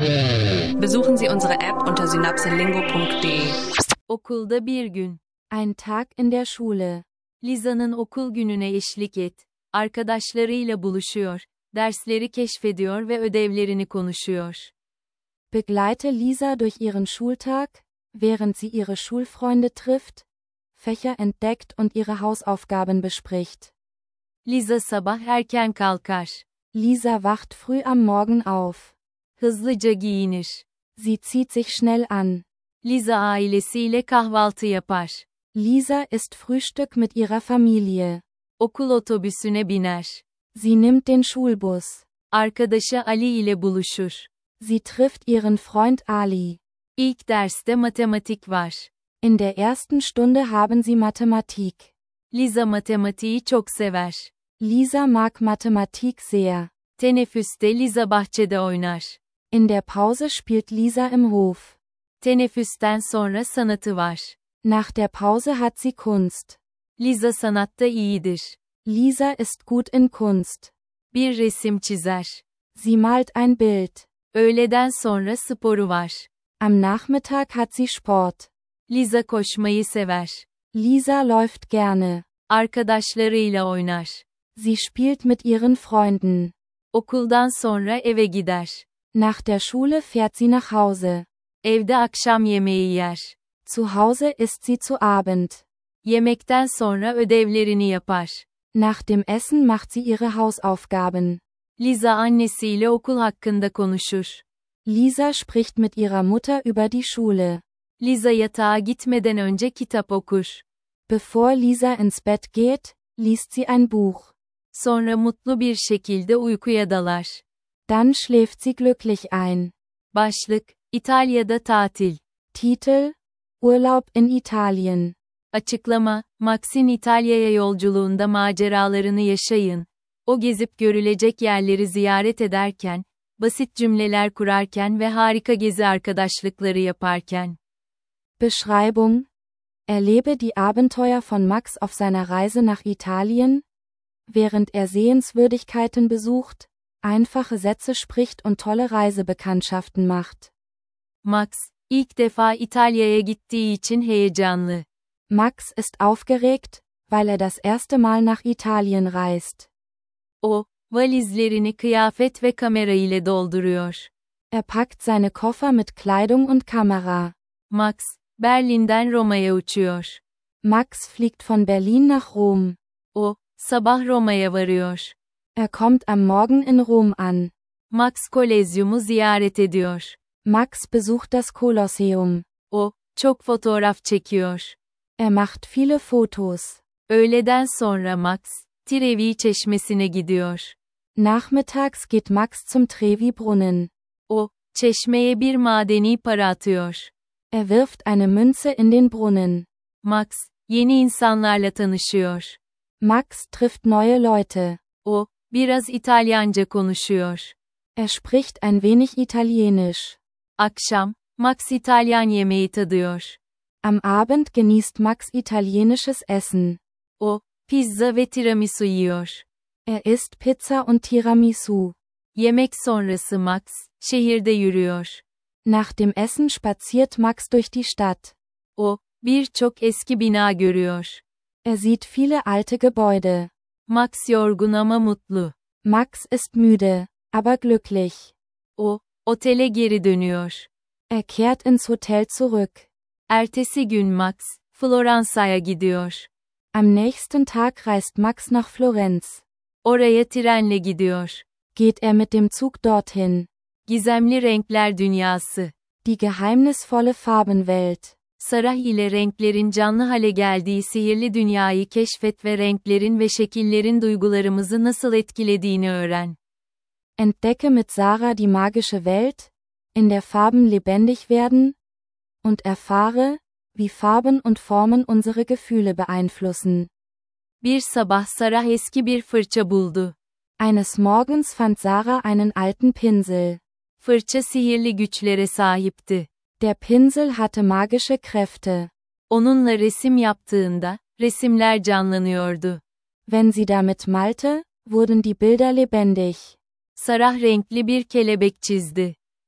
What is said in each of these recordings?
Besuchen Sie unsere App unter synapselingo.de. Okulda bir gün. Ein Tag in der Schule. Lisa'nın okul gününe eşlik et. Arkadaşlarıyla buluşuyor, dersleri keşfediyor ve ödevlerini konuşuyor. Begleite Lisa durch ihren Schultag, während sie ihre Schulfreunde trifft, Fächer entdeckt und ihre Hausaufgaben bespricht. Lisa sabah erken kalkar. Lisa wacht früh am Morgen auf. Hızlıca giyinir. Sie zieht sich schnell an. Lisa ailesiyle kahvaltı yapar. Lisa isst Frühstück mit ihrer Familie. Okul otobüsüne biner. Sie nimmt den Schulbus. Arkadaşı Ali ile buluşur. Sie trifft ihren Freund Ali. İlk derste matematik var. In der ersten Stunde haben sie Mathematik. Lisa matematiği çok sever. Lisa mag Mathematik sehr. Teneffüste Lisa bahçede oynar. In der Pause spielt Lisa im Hof. Teneffüsten sonra sanatı var. Nach der Pause hat sie Kunst. Lisa sanatta iyidir. Lisa ist gut in Kunst. Bir resim çizer. Sie malt ein Bild. Öğleden sonra sporu var. Am Nachmittag hat sie Sport. Lisa koşmayı sever. Lisa läuft gerne. Arkadaşlarıyla oynar. Sie spielt mit ihren Freunden. Okuldan sonra eve gider. Nach der Schule fährt sie nach Hause. Evde akşam yemeği yer. Zu Hause isst sie zu Abend. Yemekten sonra ödevlerini yapar. Nach dem Essen macht sie ihre Hausaufgaben. Lisa annesiyle okul hakkında konuşur. Lisa spricht mit ihrer Mutter über die Schule. Lisa yatağa gitmeden önce kitap okur. Bevor Lisa ins Bett geht, liest sie ein Buch. Sonra mutlu bir şekilde uykuya dalar. Dann schläft sie glücklich ein. Başlık: İtalya'da tatil. Titel: Urlaub in Italien. Açıklama: Max'in İtalya'ya yolculuğunda maceralarını yaşayın. O gezip görülecek yerleri ziyaret ederken, basit cümleler kurarken ve harika gezi arkadaşlıkları yaparken. Beschreibung: Erlebe die Abenteuer von Max auf seiner Reise nach Italien, während er Sehenswürdigkeiten besucht, einfache Sätze spricht und tolle Reisebekanntschaften macht. Max, ilk defa İtalya'ya gittiği için heyecanlı. Max ist aufgeregt, weil er das erste Mal nach Italien reist. O, valizlerini kıyafet ve kamera ile dolduruyor. Er packt seine Koffer mit Kleidung und Kamera. Max, Berlin'den Roma'ya uçuyor. Max fliegt von Berlin nach Rom. O, sabah Roma'ya varıyor. Er kommt am Morgen in Rom an. Max Kolezyumu ziyaret ediyor. Max besucht das Kolosseum. O, çok fotoğraf çekiyor. Er macht viele Fotos. Öğleden sonra Max, Trevi Çeşmesi'ne gidiyor. Nachmittags geht Max zum Trevi-Brunnen. O, çeşmeye bir madeni para atıyor. Er wirft eine Münze in den Brunnen. Max, yeni insanlarla tanışıyor. Max trifft neue Leute. O, biraz İtalyanca konuşuyor. Er spricht ein wenig Italienisch. Akşam, Max İtalyan yemeği tadıyor. Am Abend genießt Max italienisches Essen. O, pizza ve tiramisu yiyor. Er isst Pizza und Tiramisu. Yemek sonrası Max, şehirde yürüyor. Nach dem Essen spaziert Max durch die Stadt. O, birçok eski bina görüyor. Er sieht viele alte Gebäude. Max yorgun ama mutlu. Max ist müde, aber glücklich. O, otele geri dönüyor. Er kehrt ins Hotel zurück. Ertesi gün Max, Floransa'ya gidiyor. Am nächsten Tag reist Max nach Florenz. Oraya trenle gidiyor. Geht er mit dem Zug dorthin. Gizemli renkler dünyası. Die geheimnisvolle Farbenwelt. Sarah ile renklerin canlı hale geldiği sihirli dünyayı keşfet ve renklerin ve şekillerin duygularımızı nasıl etkilediğini öğren. Entdecke mit Sarah die magische Welt, in der Farben lebendig werden, und erfahre, wie Farben und Formen unsere Gefühle beeinflussen. Bir sabah Sarah eski bir fırça buldu. Eines Morgens fand Sarah einen alten Pinsel. Fırça sihirli güçlere sahipti. Der Pinsel hatte magische Kräfte. Onunla resim yaptığında, resimler canlanıyordu. Wenn sie damit malte, wurden die Bilder lebendig. Sarah renkli bir kelebek çizdi.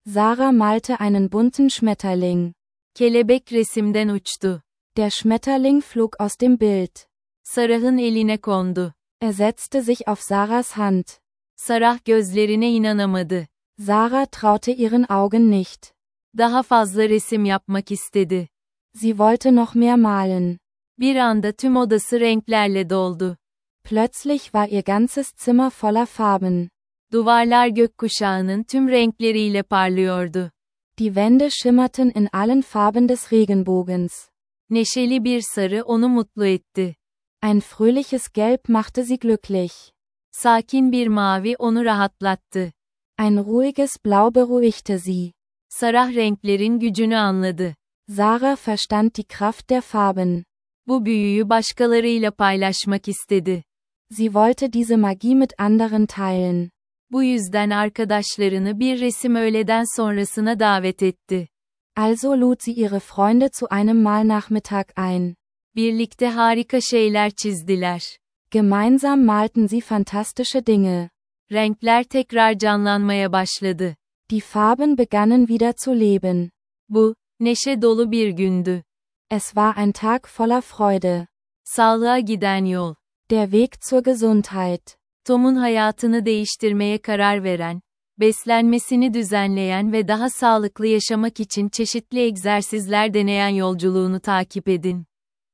Sarah malte einen bunten Schmetterling. Kelebek resimden uçtu. Der Schmetterling flog aus dem Bild. Sarah'ın eline kondu. Setzte sich auf Sarahs Hand. Sarah gözlerine inanamadı. Sarah traute ihren Augen nicht. Daha fazla resim yapmak istedi. Sie wollte noch mehr malen. Bir anda tüm odası renklerle doldu. Plötzlich war ihr ganzes Zimmer voller Farben. Duvarlar gökkuşağının tüm renkleriyle parlıyordu. Die Wände schimmerten in allen Farben des Regenbogens. Neşeli bir sarı onu mutlu etti. Ein fröhliches Gelb machte sie glücklich. Sakin bir mavi onu rahatlattı. Ein ruhiges Blau beruhigte sie. Sarah renklerin gücünü anladı. Sarah verstand die Kraft der Farben. Bu büyüyü başkalarıyla paylaşmak istedi. Sie wollte diese Magie mit anderen teilen. Bu yüzden arkadaşlarını bir resim öğleden sonrasına davet etti. Also lud sie ihre Freunde zu einem Malnachmittag ein. Birlikte harika şeyler çizdiler. Gemeinsam malten sie fantastische Dinge. Renkler tekrar canlanmaya başladı. Die Farben begannen wieder zu leben. Bu, neşe dolu bir gündü. Es war ein Tag voller Freude. Sağlığa giden yol. Der Weg zur Gesundheit. Tom'un hayatını değiştirmeye karar veren, beslenmesini düzenleyen ve daha sağlıklı yaşamak için çeşitli egzersizler deneyen yolculuğunu takip edin.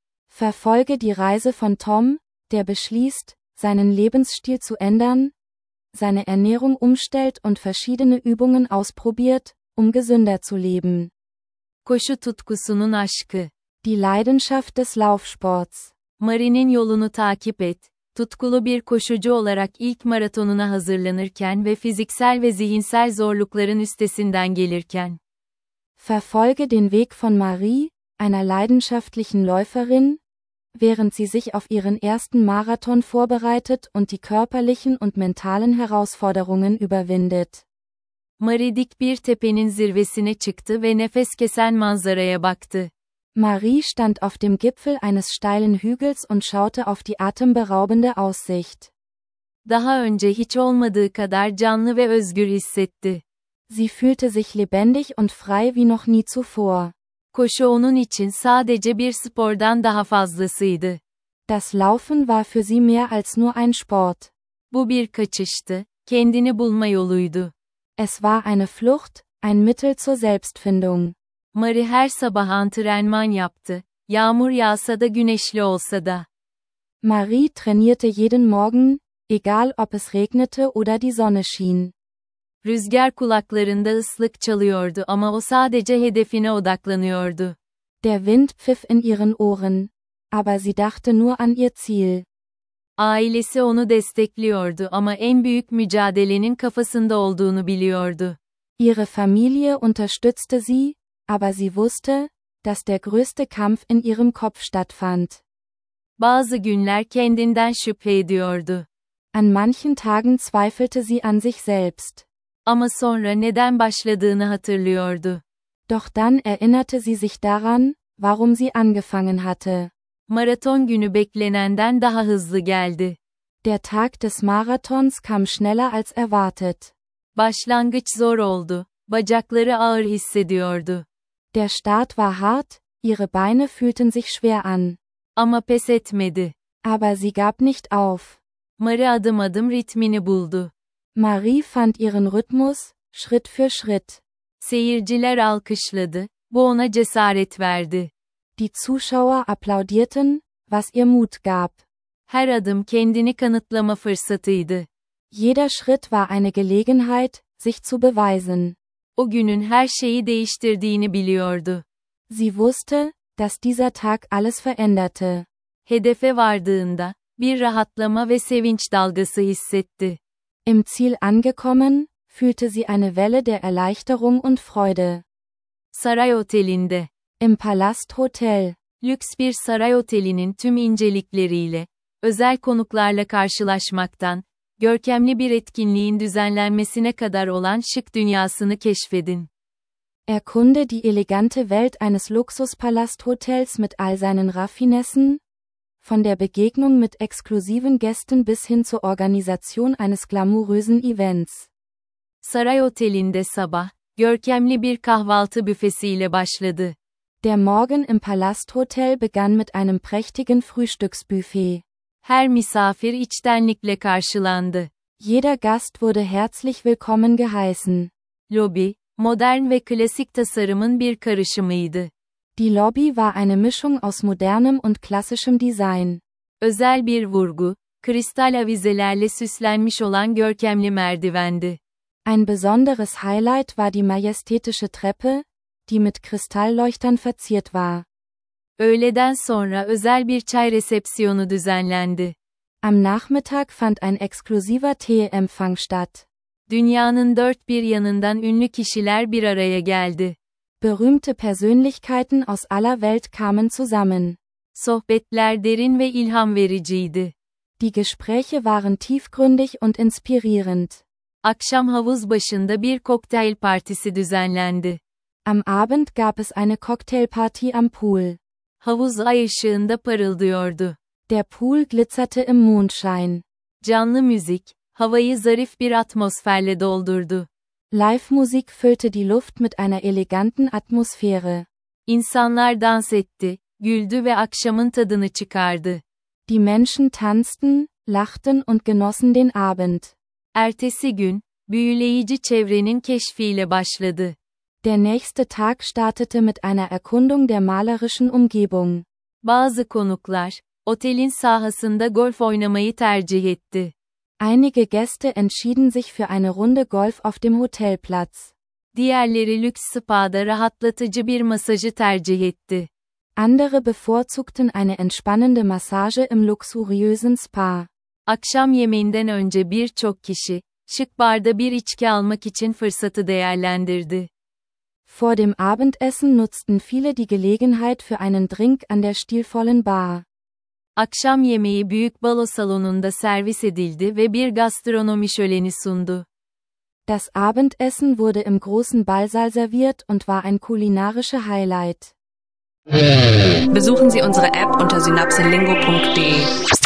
Verfolge die Reise von Tom, der beschließt, seinen Lebensstil zu ändern, seine Ernährung umstellt und verschiedene Übungen ausprobiert, um gesünder zu leben. Koşu tutkusunun aşkı. Die Leidenschaft des Laufsports. Marie'nin yolunu takip et. Tutkulu bir koşucu olarak ilk maratonuna hazırlanırken ve fiziksel ve zihinsel zorlukların üstesinden gelirken. Verfolge den Weg von Marie, einer leidenschaftlichen Läuferin, während sie sich auf ihren ersten Marathon vorbereitet und die körperlichen und mentalen Herausforderungen überwindet. Marie dik bir tepenin zirvesine çıktı ve nefes kesen manzaraya baktı. Marie stand auf dem Gipfel eines steilen Hügels und schaute auf die atemberaubende Aussicht. Daha önce hiç olmadığı kadar canlı ve özgür hissetti. Sie fühlte sich lebendig und frei wie noch nie zuvor. Koşu onun için sadece bir spordan daha fazlasıydı. Das Laufen war für sie mehr als nur ein Sport. Bu bir kaçıştı, kendini bulma yoluydu. Es war eine Flucht, ein Mittel zur Selbstfindung. Marie her sabah antrenman yaptı, yağmur yağsa da güneşli olsa da. Marie trainierte jeden Morgen, egal ob es regnete oder die Sonne schien. Rüzgar kulaklarında ıslık çalıyordu ama o sadece hedefine odaklanıyordu. Der Wind pfiff in ihren Ohren, aber sie dachte nur an ihr Ziel. Ailesi onu destekliyordu ama en büyük mücadelenin kafasında olduğunu biliyordu. Ihre Familie unterstützte sie, aber sie wusste, dass der größte Kampf in ihrem Kopf stattfand. Bazı günler kendinden şüphe ediyordu. An manchen Tagen zweifelte sie an sich selbst. Ama sonra neden başladığını hatırlıyordu. Doch dann erinnerte sie sich daran, warum sie angefangen hatte. Maraton günü beklenenden daha hızlı geldi. Der Tag des Marathons kam schneller als erwartet. Başlangıç zor oldu, bacakları ağır hissediyordu. Der Start war hart, ihre Beine fühlten sich schwer an. Ama pes etmedi. Aber sie gab nicht auf. Marie adım adım ritmini buldu. Marie fand ihren Rhythmus, Schritt für Schritt. Seyirciler alkışladı, bu ona cesaret verdi. Die Zuschauer applaudierten, was ihr Mut gab. Her adım kendini kanıtlama fırsatıydı. Jeder Schritt war eine Gelegenheit, sich zu beweisen. O günün her şeyi değiştirdiğini biliyordu. Sie wusste, dass dieser Tag alles veränderte. Hedefe vardığında, bir rahatlama ve sevinç dalgası hissetti. Im Ziel angekommen, fühlte sie eine Welle der Erleichterung und Freude. Saray Oteli'nde. Im Palast Hotel. Lüks bir saray otelinin tüm incelikleriyle, özel konuklarla karşılaşmaktan, görkemli bir etkinliğin düzenlenmesine kadar olan şık dünyasını keşfedin. Erkunde die elegante Welt eines Luxuspalasthotels mit all seinen Raffinessen, von der Begegnung mit exklusiven Gästen bis hin zur Organisation eines glamourösen Events. Saray Oteli'nde sabah, görkemli bir kahvaltı büfesiyle başladı. Der Morgen im Palasthotel begann mit einem prächtigen Frühstücksbuffet. Her misafir içtenlikle karşılandı. Jeder Gast wurde herzlich willkommen geheißen. Lobi, modern ve klasik tasarımın bir karışımıydı. Die Lobby war eine Mischung aus modernem und klassischem Design. Özel bir vurgu, kristal avizelerle süslenmiş olan görkemli merdivendi. Ein besonderes Highlight war die majestätische Treppe, die mit Kristallleuchtern verziert war. Öğleden sonra özel bir çay resepsiyonu düzenlendi. Am Nachmittag fand ein exklusiver Teeempfang statt. Dünyanın dört bir yanından ünlü kişiler bir araya geldi. Berühmte Persönlichkeiten aus aller Welt kamen zusammen. Sohbetler derin ve ilham vericiydi. Die Gespräche waren tiefgründig und inspirierend. Akşam havuz başında bir kokteyl partisi düzenlendi. Am Abend gab es eine Cocktailparty am Pool. Havuz ay ışığında parıldıyordu. Der Pool glitzerte im Mondschein. Canlı müzik, havayı zarif bir atmosferle doldurdu. Live-Musik füllte die Luft mit einer eleganten Atmosphäre. İnsanlar dans etti, güldü ve akşamın tadını çıkardı. Die Menschen tanzten, lachten und genossen den Abend. Ertesi gün, büyüleyici çevrenin keşfiyle başladı. Der nächste Tag startete mit einer Erkundung der malerischen Umgebung. Bazı konuklar, otelin sahasında golf oynamayı tercih etti. Einige Gäste entschieden sich für eine Runde Golf auf dem Hotelplatz. Diğerleri lüks spa'da rahatlatıcı bir masajı tercih etti. Andere bevorzugten eine entspannende Massage im luxuriösen Spa. Akşam yemeğinden önce birçok kişi, şık barda bir içki almak için fırsatı değerlendirdi. Vor dem Abendessen nutzten viele die Gelegenheit für einen Drink an der stilvollen Bar. Akşam yemeği büyük balo salonunda servis edildi ve bir gastronomi şöleni sundu. Das Abendessen wurde im großen Ballsaal serviert und war ein kulinarischer Highlight. Besuchen Sie unsere App unter synapselingo.de.